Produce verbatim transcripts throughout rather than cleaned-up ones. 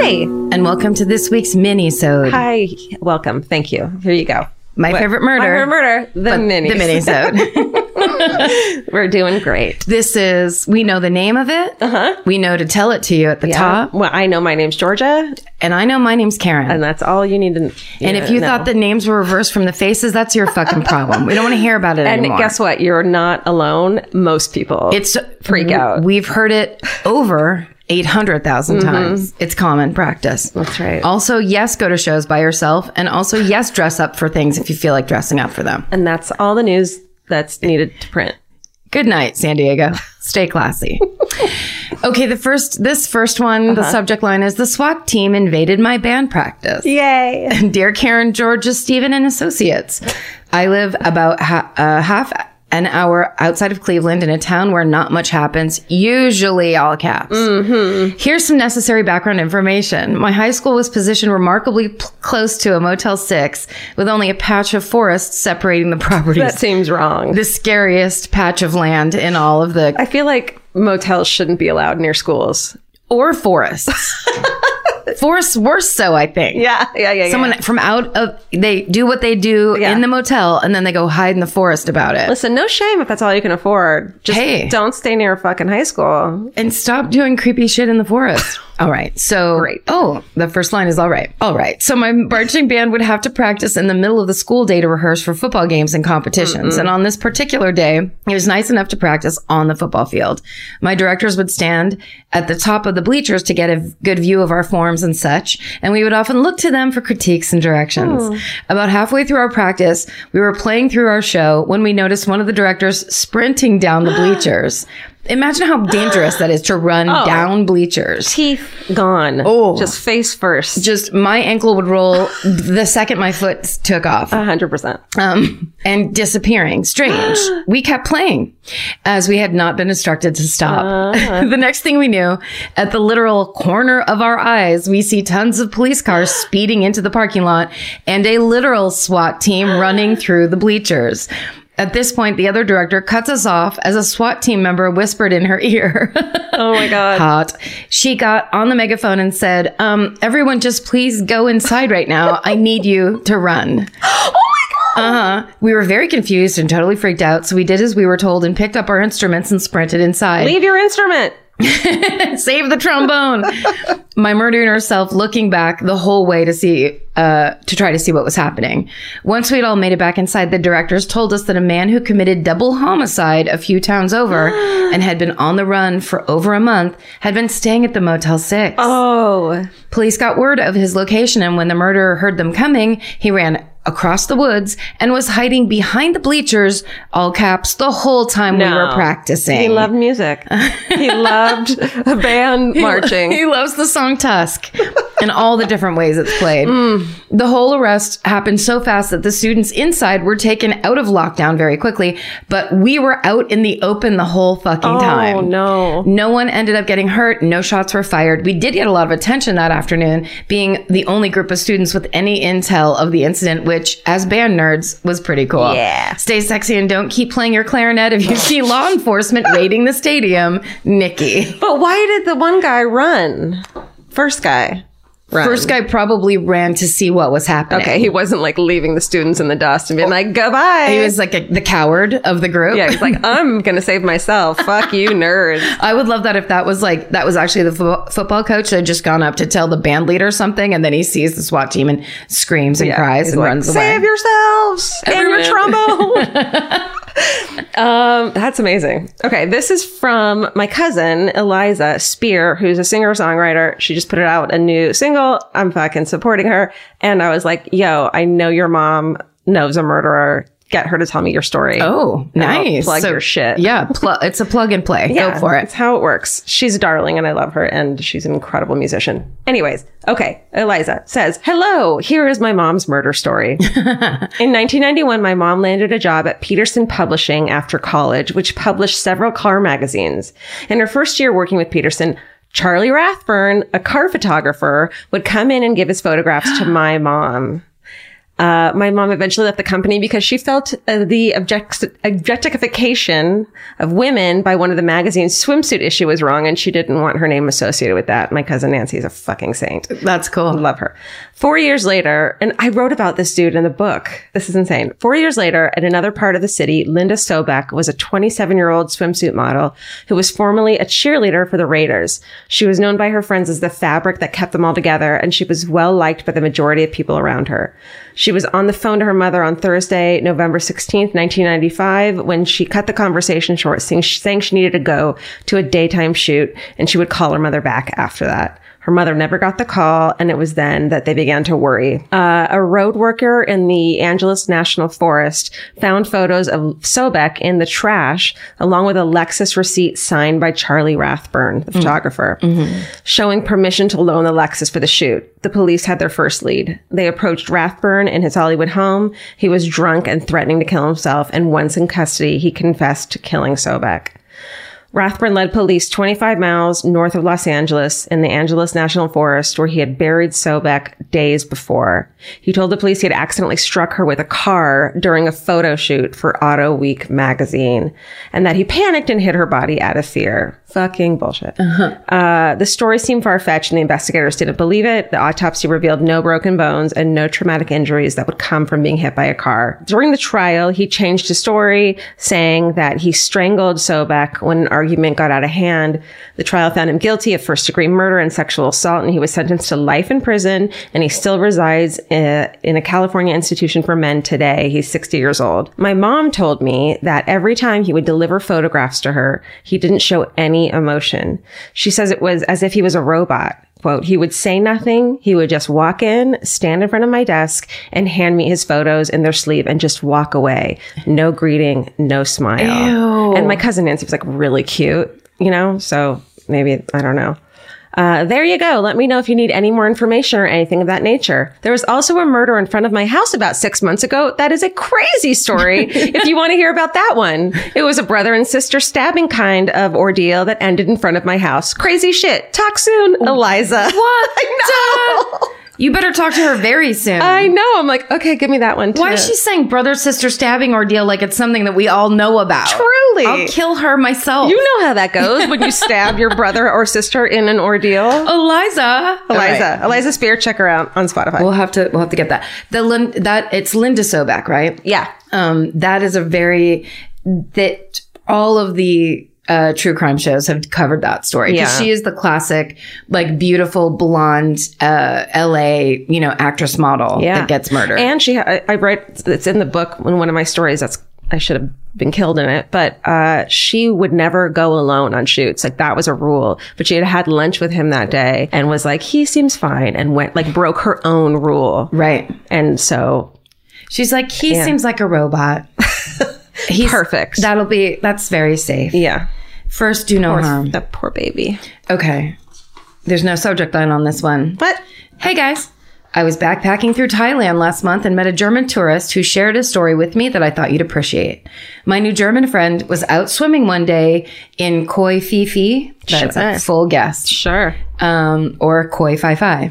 Hi. And welcome to this week's mini-sode. Hi. Welcome. Thank you. Here you go. My what? favorite murder. My favorite murder. The mini. The mini-sode. We're doing great. This is, we know the name of it. Uh-huh. We know to tell it to you at the Yeah. top. Well, I know my name's Georgia. And I know my name's Karen. And that's all you need to know. And if you thought the names were reversed from the faces, that's your fucking problem. We don't want to hear about it and anymore. And guess what? You're not alone. Most people it's freak out. We've heard it over eight hundred thousand mm-hmm. times. It's common practice. That's right. Also, yes, go to shows by yourself. And also, yes, dress up for things if you feel like dressing up for them. And that's all the news that's needed to print. Good night, San Diego. Stay classy. Okay, the first, this first one, uh-huh. the subject line is, the SWAT team invaded my band practice. Yay. Dear Karen, Georgia, Stephen, and Associates. I live about ha- uh, half an hour outside of Cleveland in a town where not much happens, usually all caps. Mm-hmm. Here's some necessary background information. My high school was positioned remarkably p- close to a Motel six with only a patch of forest separating the properties. That seems wrong. The scariest patch of land in all of the... I feel like motels shouldn't be allowed near schools. Or forests. Forests worse so, I think. Yeah, yeah, yeah. Someone yeah. from out of, they do what they do yeah. in the motel and then they go hide in the forest about it. Listen, no shame if that's all you can afford. Just hey. don't stay near a fucking high school. And stop doing creepy shit in the forest. All right. So, Great. oh, the first line is all right. All right. So my marching band would have to practice in the middle of the school day to rehearse for football games and competitions. Mm-mm. And on this particular day, it was nice enough to practice on the football field. My directors would stand at the top of the bleachers to get a good view of our forms and such. And we would often look to them for critiques and directions. Oh. About halfway through our practice, we were playing through our show when we noticed one of the directors sprinting down the bleachers. Imagine how dangerous that is to run oh. down bleachers. Teeth gone. Oh. Just face first. Just my ankle would roll the second my foot took off. A hundred percent. Um, and disappearing. Strange. We kept playing as we had not been instructed to stop. Uh. The next thing we knew, at the literal corner of our eyes, we see tons of police cars speeding into the parking lot and a literal SWAT team running through the bleachers. At this point, the other director cuts us off as a SWAT team member whispered in her ear. Oh my God. Hot. She got on the megaphone and said, um, everyone just please go inside right now. I need you to run. Oh my God. Uh-huh. We were very confused and totally freaked out. So we did as we were told and picked up our instruments and sprinted inside. Leave your instrument. Save the trombone. My murdering herself looking back the whole way to see, uh, to try to see what was happening. Once we'd all made it back inside, the directors told us that a man who committed double homicide a few towns over and had been on the run for over a month had been staying at the Motel six. Oh. Police got word of his location, and when the murderer heard them coming, he ran across the woods and was hiding behind the bleachers, all caps, the whole time no. we were practicing. He loved music. He loved a band marching. He, he loves the song Tusk and all the different ways it's played. Mm. The whole arrest happened so fast that the students inside were taken out of lockdown very quickly, but we were out in the open the whole fucking oh, time. Oh, no. No one ended up getting hurt. No shots were fired. We did get a lot of attention that afternoon, being the only group of students with any intel of the incident, which Which, as band nerds, was pretty cool. Yeah. Stay sexy and don't keep playing your clarinet if you see law enforcement raiding the stadium. Nikki. But why did the one guy run? First guy. Run. First guy probably ran to see what was happening. Okay, he wasn't like leaving the students in the dust and being like, goodbye. He was like a, the coward of the group. Yeah, he's like, I'm going to save myself. Fuck you, nerds. I would love that if that was like, that was actually the fo- football coach that had just gone up to tell the band leader something, and then he sees the SWAT team and screams and yeah, cries and like, runs save away. Save yourselves and your trombone. um, that's amazing. Okay, this is from my cousin, Eliza Spear, who's a singer-songwriter. She just put it out, a new single. I'm fucking supporting her. And I was like, yo, I know your mom knows a murderer. Get her to tell me your story. Oh, nice. Plug so, your shit. Yeah, pl- it's a plug and play. Yeah, go for it. It's how it works. She's a darling and I love her, and she's an incredible musician. Anyways, okay. Eliza says, hello, here is my mom's murder story. In nineteen ninety-one, my mom landed a job at Peterson Publishing after college, which published several car magazines. In her first year working with Peterson, Charlie Rathburn, a car photographer, would come in and give his photographs to my mom. Uh, my mom eventually left the company because she felt uh, the object- objectification of women by one of the magazine's swimsuit issue was wrong, and she didn't want her name associated with that. My cousin Nancy is a fucking saint. That's cool. Love her. Four years later, and I wrote about this dude in the book. This is insane. Four years later, in another part of the city, Linda Sobek was a twenty-seven-year-old swimsuit model who was formerly a cheerleader for the Raiders. She was known by her friends as the fabric that kept them all together, and she was well liked by the majority of people around her. She was on the phone to her mother on Thursday, November sixteenth, nineteen ninety-five, when she cut the conversation short, saying she needed to go to a daytime shoot, and she would call her mother back after that. Her mother never got the call, and it was then that they began to worry. Uh, a road worker in the Angeles National Forest found photos of Sobek in the trash, along with a Lexus receipt signed by Charlie Rathburn, the mm. photographer, mm-hmm. showing permission to loan the Lexus for the shoot. The police had their first lead. They approached Rathburn in his Hollywood home. He was drunk and threatening to kill himself, and once in custody, he confessed to killing Sobek. Rathburn led police twenty-five miles north of Los Angeles in the Angeles National Forest, where he had buried Sobek days before. He told the police he had accidentally struck her with a car during a photo shoot for Auto Week magazine, and that he panicked and hid her body out of fear. Fucking bullshit. Uh-huh. Uh, the story seemed far-fetched, and the investigators didn't believe it. The autopsy revealed no broken bones and no traumatic injuries that would come from being hit by a car. During the trial, he changed his story, saying that he strangled Sobek when an argument got out of hand. The trial found him guilty of first-degree murder and sexual assault, and he was sentenced to life in prison, and he still resides in, in a California institution for men today. He's sixty years old. My mom told me that every time he would deliver photographs to her, he didn't show any emotion. She says it was as if he was a robot. Quote, he would say nothing. He would just walk in, stand in front of my desk, and hand me his photos in their sleeve and just walk away. No greeting, no smile. Ew. And my cousin Nancy was like really cute, you know? So maybe, I don't know. Uh, there you go. Let me know if you need any more information or anything of that nature. There was also a murder in front of my house about six months ago. That is a crazy story. If you want to hear about that one, it was a brother and sister stabbing kind of ordeal that ended in front of my house. Crazy shit. Talk soon, Eliza. What? I know. You better talk to her very soon. I know. I'm like, okay, give me that one too. Why is she saying brother-sister stabbing ordeal like it's something that we all know about? Truly. I'll kill her myself. You know how that goes when you stab your brother or sister in an ordeal. Eliza. Eliza. Right. Eliza Spear. Check her out on Spotify. We'll have to we'll have to get that. The Lin, that it's Linda Sobek, right? Yeah. Um, that is a very that all of the Uh, true crime shows have covered that story because Yeah. she is the classic, like beautiful blonde uh, L A, you know, actress model Yeah. that gets murdered. And she, I, I write, it's in the book in one of my stories. That's I should have been killed in it, but uh, she would never go alone on shoots. Like that was a rule. But she had had lunch with him that day and was like, he seems fine, and went like broke her own rule. Right. And so she's like, he Yeah. seems like a robot. He's perfect. That'll be that's very safe. Yeah. First, do no Poor, harm. that poor baby. Okay. There's no subject line on this one. What? Hey guys. I was backpacking through Thailand last month and met a German tourist who shared a story with me that I thought you'd appreciate. My new German friend was out swimming one day in Koi Phi Phi. That's Sure. a full guess. Sure. Um, or Koi Phi Phi.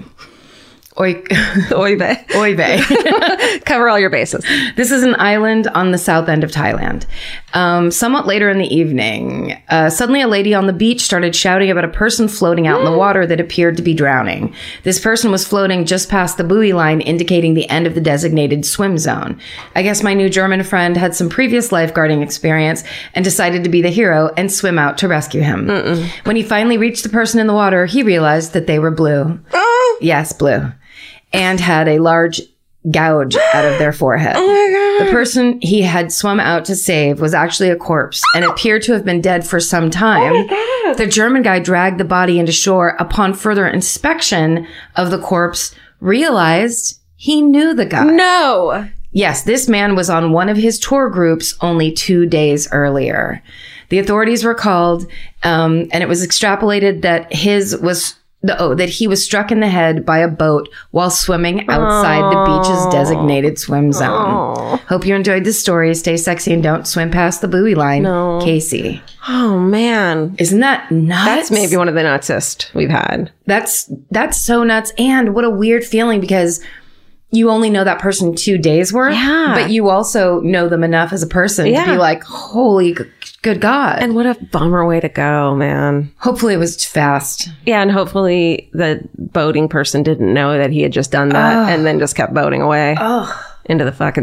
Oi, Oy vey. Oy vey. Cover all your bases. This is an island on the south end of Thailand. Um, somewhat later in the evening, uh, suddenly a lady on the beach started shouting about a person floating out in the water that appeared to be drowning. This person was floating just past the buoy line, indicating the end of the designated swim zone. I guess my new German friend had some previous lifeguarding experience and decided to be the hero and swim out to rescue him. Mm-mm. When he finally reached the person in the water, he realized that they were blue. Oh. Yes, blue. And had a large gouge out of their forehead. Oh my God. The person he had swum out to save was actually a corpse and appeared to have been dead for some time. Oh my God. The German guy dragged the body into shore. Upon further inspection of the corpse, realized he knew the guy. No. Yes, this man was on one of his tour groups only two days earlier. The authorities were called, um, and it was extrapolated that his was... The, oh, that he was struck in the head by a boat while swimming outside Aww. the beach's designated swim zone. Aww. Hope you enjoyed this story. Stay sexy and don't swim past the buoy line. No. Casey. Oh man. Isn't that nuts? That's maybe one of the nutsest we've had. That's, that's so nuts. And what a weird feeling because you only know that person two days worth. Yeah. But you also know them enough as a person Yeah. to be like, holy g- good God. And what a bummer way to go, man. Hopefully it was fast. Yeah, and hopefully the boating person didn't know that he had just done that Ugh. and then just kept boating away Oh. into the fucking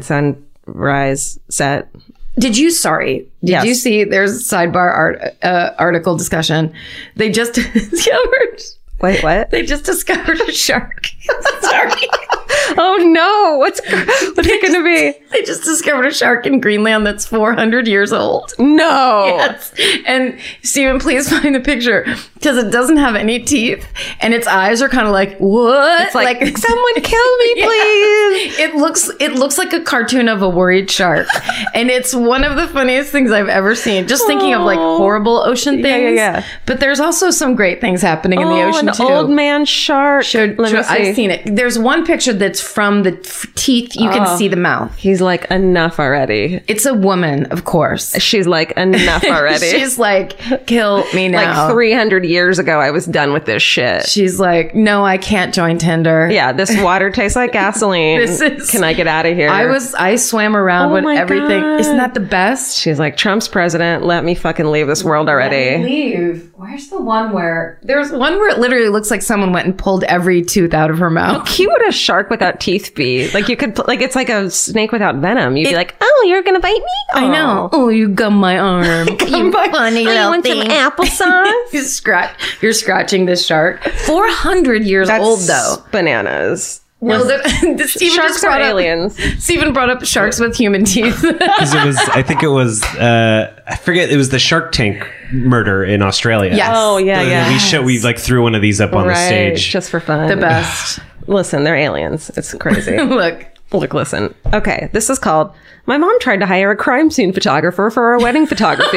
sunrise set. Did you, sorry, did Yes. you see, there's a sidebar art, uh, article discussion. They just discovered, Wait, what? they just discovered a shark. Sorry. Oh no, what's what's it going to be? They just discovered a shark in Greenland that's four hundred years old. No. Yes. And Stephen, please find the picture because it doesn't have any teeth and its eyes are kind of like, what? It's like, someone kill me, Yeah. please. It looks it looks like a cartoon of a worried shark. And it's one of the funniest things I've ever seen. Just thinking of like Oh. horrible ocean Yeah, things. yeah, yeah. But there's also some great things happening in the Oh, ocean an too. old man shark. Showed- Let me showed- I've see. seen it. There's one picture that's from the f- teeth. You can Oh. see the mouth. He's like, enough already. It's a woman, of course. She's like, enough already. She's like, kill me now. like three hundred years ago, I was done with this shit. She's like, no, I can't join Tinder. Yeah, this water tastes like gasoline. This is- Can I get out of here? I was, I swam around Oh with my everything. God. Isn't that the best? She's like, Trump's president. Let me fucking leave this world already. Leave. Where's the one where there's one where it literally looks like someone went and pulled every tooth out of her mouth? Cute would a shark without teeth be? Like you could, put, like it's like a snake without venom. You'd be like, oh, you're gonna bite me? I know. Oh, you gum my arm. you my- funny Oh, you little want some thing. applesauce? you scratch. You're scratching this shark. Four hundred years That's old though. bananas. No, the, the Stephen Sharks just are brought up, aliens. Stephen brought up sharks with human teeth. Because it was, I think it was, uh, I forget, it was the Shark Tank murder in Australia. Yes. Oh yeah, Uh, yeah. We show, we like threw one of these up on right, the stage. just for fun. the best. Listen, they're aliens. It's crazy. Look. Look, listen. Okay, this is called My Mom Tried to Hire a Crime Scene Photographer for Our Wedding Photography.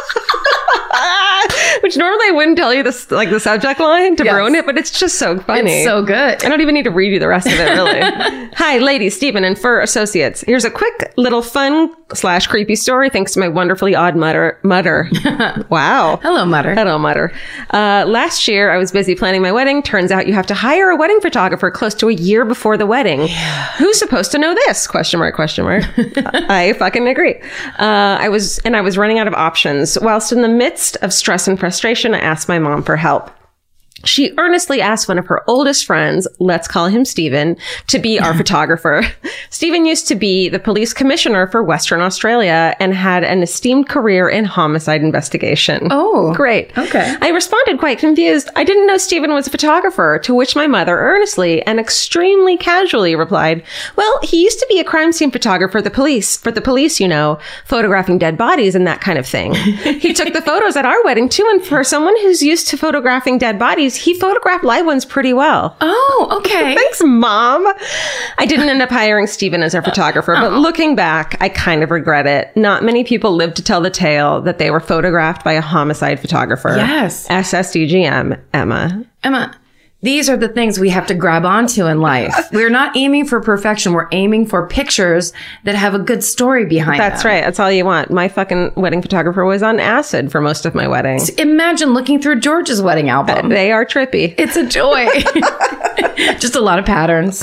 Which normally I wouldn't tell you this, like the subject line to Yes. ruin it, but it's just so funny. It's so good. I don't even need to read you the rest of it, really. Hi, ladies, Stephen and Fur Associates. Here's a quick little fun slash creepy story thanks to my wonderfully odd mutter. Mutter. Wow. Hello, Mutter. Hello, Mutter. Uh, last year, I was busy planning my wedding. Turns out you have to hire a wedding photographer close to a year before the wedding. Who's supposed to know this? Question mark, question mark. I fucking agree. Uh, I was, and I was running out of options. Whilst in the midst of stress and frustration, I asked my mom for help. She earnestly asked one of her oldest friends, let's call him Stephen, to be our photographer. Stephen used to be the police commissioner for Western Australia and had an esteemed career in homicide investigation. Oh, Great. okay. I responded quite confused. I didn't know Stephen was a photographer, to which my mother earnestly and extremely casually replied, well, he used to be a crime scene photographer for the police, for the police, you know, photographing dead bodies and that kind of thing. He took the photos at our wedding too, and for someone who's used to photographing dead bodies, he photographed live ones pretty well. Oh, okay. Thanks, Mom. I didn't end up hiring Stephen as our photographer, but looking back, I kind of regret it. Not many people lived to tell the tale that they were photographed by a homicide photographer. Yes. S S D G M, Emma. Emma, these are the things we have to grab onto in life. We're not aiming for perfection. We're aiming for pictures that have a good story behind That's them. right. That's all you want. My fucking wedding photographer was on acid for most of my wedding. Imagine looking through George's wedding album. They are trippy. It's a joy. Just a lot of patterns.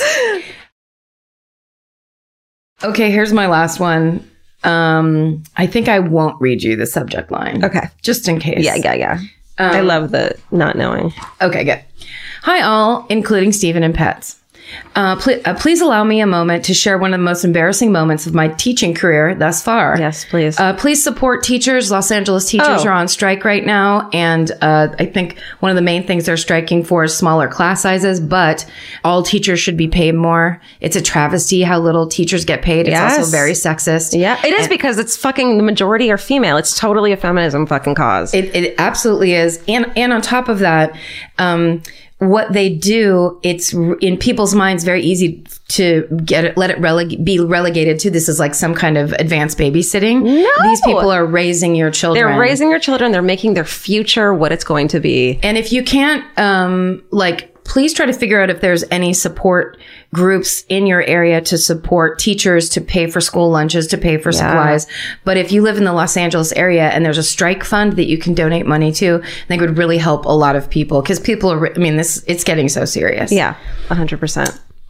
Okay, here's my last one. Um, I think I won't read you the subject line. Okay. Just in case. Yeah, yeah, yeah. I love the not knowing. Okay, good. Hi, all, including Stephen and pets. Uh, pl- uh, please allow me a moment to share one of the most embarrassing moments of my teaching career thus far. Yes, please. Uh, please support teachers. Los Angeles teachers Oh. are on strike right now. And uh, I think one of the main things they're striking for is smaller class sizes, but all teachers should be paid more. It's a travesty how little teachers get paid. It's Yes. also very sexist. Yeah, it is because it's fucking the majority are female. It's totally a feminism fucking cause. It, it absolutely is. And, and on top of that, um, what they do, it's r- in people's minds very easy to get it, let it releg- be relegated to this is like some kind of advanced babysitting. No. These people are raising your children. They're raising your children. They're making their future what it's going to be. And if you can't, um, like, please try to figure out if there's any support groups in your area to support teachers, to pay for school lunches, to pay for supplies. But if you live in the Los Angeles area and there's a strike fund that you can donate money to, I think it would really help a lot of people because people are, I mean, this, it's getting so serious. Yeah, one hundred percent.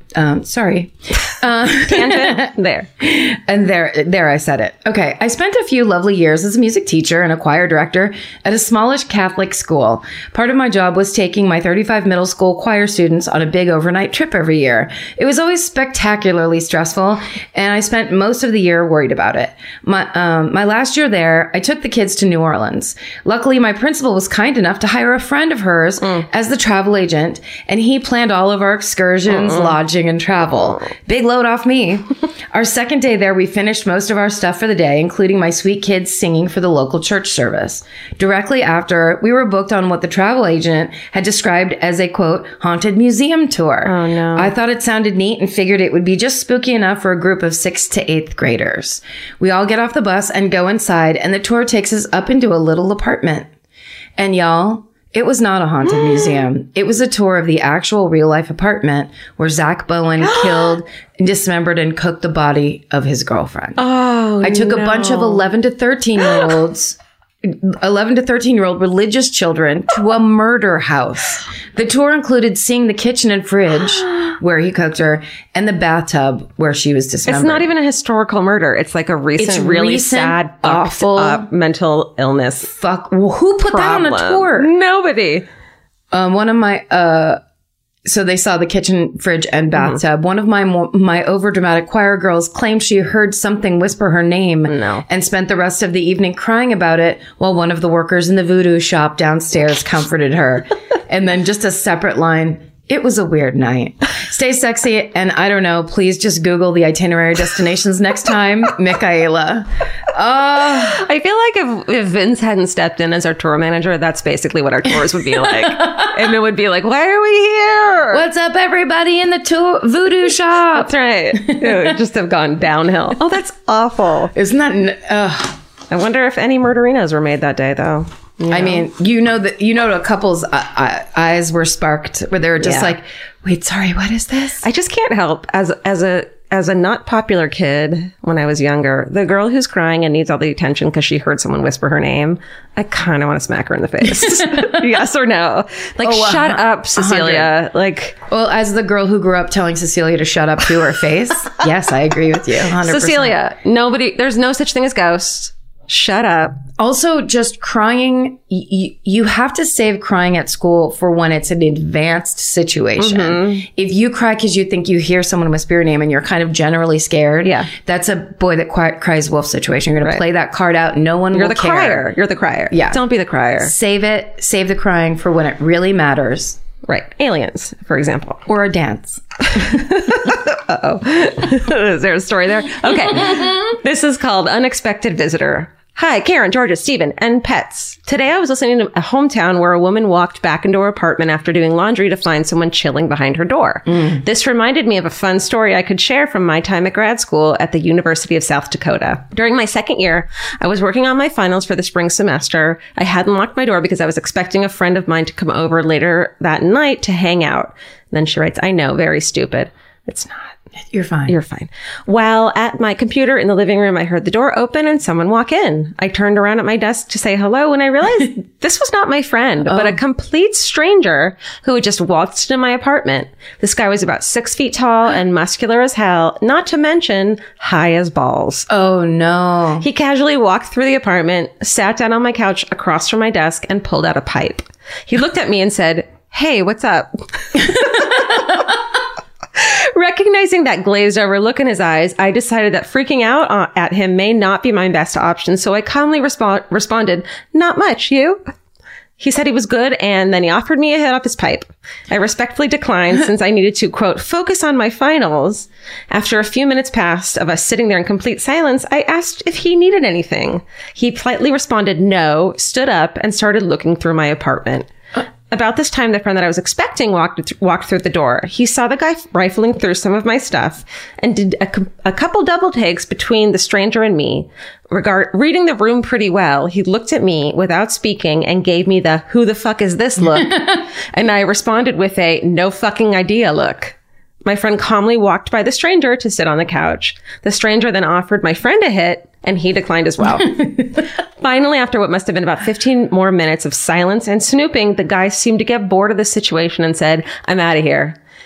Um, sorry. Uh, Tangent. There. And there, there I said it. Okay. I spent a few lovely years as a music teacher and a choir director at a smallish Catholic school. Part of my job was taking my thirty-five middle school choir students on a big overnight trip every year. It was always spectacularly stressful, and I spent most of the year worried about it. My, um, my last year there, I took the kids to New Orleans. Luckily, my principal was kind enough to hire a friend of hers mm. as the travel agent, and he planned all of our excursions, mm-mm. lodging, and travel. Big load off me. Our second day there, we finished most of our stuff for the day, including my sweet kids singing for the local church service. Directly after, we were booked on what the travel agent had described as a, quote, haunted museum tour. Oh, no. I thought it sounded neat and figured it would be just spooky enough for a group of sixth to eighth graders. We all get off the bus and go inside, and the tour takes us up into a little apartment. And y'all, it was not a haunted museum. It was a tour of the actual real-life apartment where Zach Bowen killed, dismembered, and cooked the body of his girlfriend. Oh, I took no. a bunch of eleven to thirteen-year-olds, eleven to thirteen-year-old religious children to a murder house. The tour included seeing the kitchen and fridge where he cooked her and the bathtub where she was dismembered. It's not even a historical murder. It's like a recent, It's really recent, sad, fucked awful up mental illness. Fuck. Well, who put problem. that on a tour? Nobody. Um, one of my, uh, so they saw the kitchen, fridge, and bathtub. Mm-hmm. One of my mo- my overdramatic choir girls claimed she heard something whisper her name no. and spent the rest of the evening crying about it while one of the workers in the voodoo shop downstairs comforted her. And then just a separate line, it was a weird night. Stay sexy, and I don't know, please just Google the itinerary destinations next time. Michaela. Uh, I feel like if, if Vince hadn't stepped in as our tour manager, that's basically what our tours would be like. And it would be like, why are we here? What's up, everybody in the tour voodoo shop? That's right. It would just have gone downhill. Oh, that's awful. Isn't that... Uh, I wonder if any murderinos were made that day, though. You know? I mean, you know that you know a couple's uh, uh, eyes were sparked where they were just Yeah. like, "Wait, sorry, what is this?" I just can't help as as a as a not popular kid when I was younger, the girl who's crying and needs all the attention because she heard someone whisper her name. I kind of want to smack her in the face. Yes or no? Like, Oh, shut uh, up, Cecilia. Like, Well, as the girl who grew up telling Cecilia to shut up to her face, yes, I agree with you. one hundred percent. Cecilia, nobody. There's no such thing as ghosts. Shut up. Also, just crying, y- y- you have to save crying at school for when it's an advanced situation. Mm-hmm. If you cry because you think you hear someone whisper your name and you're kind of generally scared, Yeah. that's a boy that cri- cries wolf situation. You're going Right. to play that card out. No one You're will the care. crier. You're the crier. Yeah. Don't be the crier. Save it. Save the crying for when it really matters. Right. Aliens, for example. Or a dance. Uh-oh. Is there a story there? Okay. This is called Unexpected Visitor. Hi, Karen, Georgia, Stephen, and pets. Today I was listening to a hometown where a woman walked back into her apartment after doing laundry to find someone chilling behind her door. Mm. This reminded me of a fun story I could share from my time at grad school at the University of South Dakota. During my second year, I was working on my finals for the spring semester. I hadn't locked my door because I was expecting a friend of mine to come over later that night to hang out. And then she writes, I know, very stupid. It's not. You're fine. You're fine. While at my computer in the living room, I heard the door open and someone walk in. I turned around at my desk to say hello and I realized this was not my friend, oh. but a complete stranger who had just waltzed into my apartment. This guy was about six feet tall and muscular as hell, not to mention high as balls. Oh, no. He casually walked through the apartment, sat down on my couch across from my desk and pulled out a pipe. He looked at me and said, hey, what's up? Recognizing that glazed over look in his eyes, I decided that freaking out uh, at him may not be my best option. So I calmly respo- responded, not much, you? He said he was good, and then he offered me a hit off his pipe. I respectfully declined since I needed to, quote, focus on my finals. After a few minutes passed of us sitting there in complete silence, I asked if he needed anything. He politely responded no, stood up, and started looking through my apartment. About this time, the friend that I was expecting walked th- walked through the door. He saw the guy rifling through some of my stuff and did a, co- a couple double takes between the stranger and me. Regard reading the room pretty well, he looked at me without speaking and gave me the who the fuck is this look. And I responded with a no fucking idea look. My friend calmly walked by the stranger to sit on the couch. The stranger then offered my friend a hit, and he declined as well. Finally, after what must have been about fifteen more minutes of silence and snooping, the guy seemed to get bored of the situation and said, I'm out of here.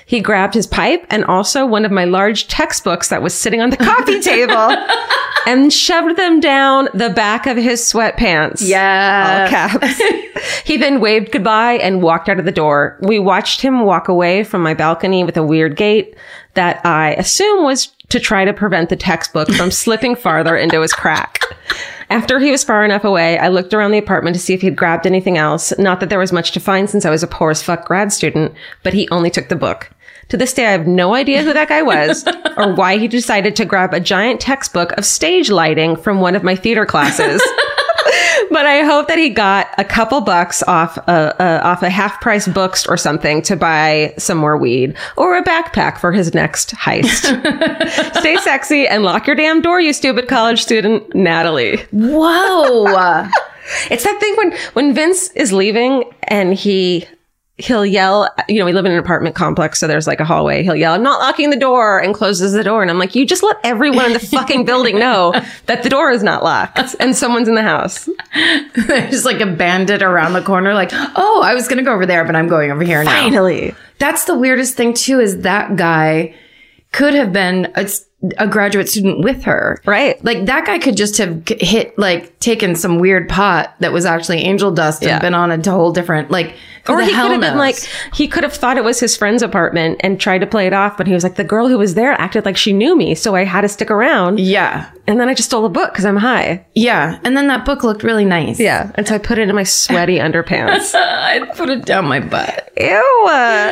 He grabbed his pipe and also one of my large textbooks that was sitting on the coffee table and shoved them down the back of his sweatpants. Yeah. All caps. He then waved goodbye and walked out of the door. We watched him walk away from my balcony with a weird gait that I assume was to try to prevent the textbook from slipping farther into his crack. After he was far enough away, I looked around the apartment to see if he'd grabbed anything else. Not that there was much to find since I was a poor as fuck grad student, but he only took the book. To this day, I have no idea who that guy was or why he decided to grab a giant textbook of stage lighting from one of my theater classes. But I hope that he got a couple bucks off a, uh, off a half-price books or something to buy some more weed or a backpack for his next heist. Stay sexy and lock your damn door, you stupid college student, Natalie. Whoa. It's that thing when, when Vince is leaving and he... He'll yell, you know, we live in an apartment complex, so there's like a hallway. He'll yell, I'm not locking the door, and closes the door. And I'm like, you just let everyone in the fucking building know that the door is not locked and someone's in the house. There's like a bandit around the corner, like, oh, I was going to go over there, but I'm going over here now. Finally. That's the weirdest thing, too, is that guy could have been a, a graduate student with her. Right. Like, that guy could just have hit, like, taken some weird pot that was actually angel dust and Yeah. been on a whole different, like, who Or the he hell could have been knows? like, he could have thought it was his friend's apartment and tried to play it off, but he was like, the girl who was there acted like she knew me, so I had to stick around. Yeah. And then I just stole a book because I'm high. Yeah. And then that book looked really nice. Yeah. And so I put it in my sweaty underpants. I put it down my butt. Ew.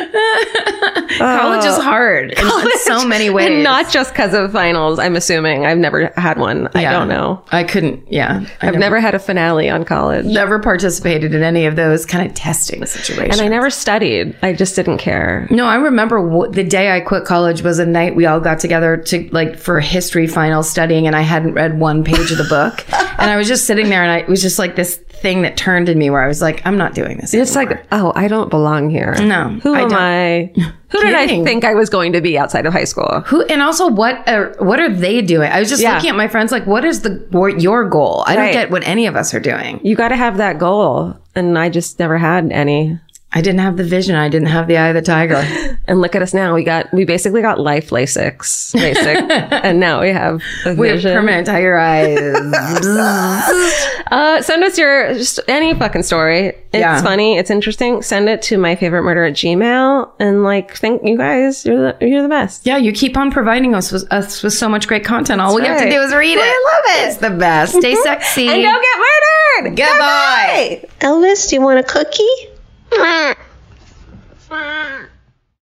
College is hard in, in so many ways. And not just because of finals, I'm assuming. I've never had one. I Yeah. don't know. I couldn't, yeah. I I've never had a finale on college. never participated in any of those kind of testing situations. And I never studied. I just didn't care. No, I remember w- the day I quit college was a night we all got together to like for history final studying, and I hadn't read one page of the book, and I was just sitting there, and I, it was just like this thing that turned in me where I was like, I'm not doing this. It's anymore. like, oh, I don't belong here. No, Who I am don't. I? Who did I Kidding. think I was going to be outside of high school? Who and also what are what are they doing? I was just Yeah. looking at my friends like, what is the what, your goal? I don't Right. get what any of us are doing. You got to have that goal. And I just never had any. I didn't have the vision. I didn't have the eye of the tiger. And look at us now. We got, we basically got life LASIKs, basic. And now we have a We have vision. permanent tiger eyes. Uh, send us your, just any fucking story. It's Yeah. funny. It's interesting. Send it to my favorite murder at Gmail. And like, thank you guys. You're the, you're the best. Yeah, you keep on providing us with, us with so much great content. All we have to right. do is read it. I love it. It's the best. Stay sexy. And don't get murdered. Goodbye. Elvis, do you want a cookie?